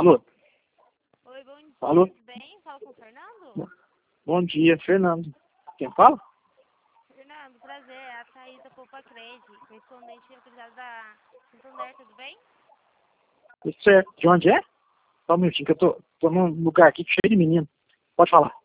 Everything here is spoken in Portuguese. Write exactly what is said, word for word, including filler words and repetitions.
Alô? Oi, bom dia, Alô? tudo bem? Fala com o Fernando? Bom dia, Fernando. Quem fala? Fernando, prazer, é a Thaís da Poupa Cred, correspondente autorizada da Santander, tudo bem? Tudo certo. De onde é? Só um minutinho, que eu tô, tô num lugar aqui cheio de menino. Pode falar.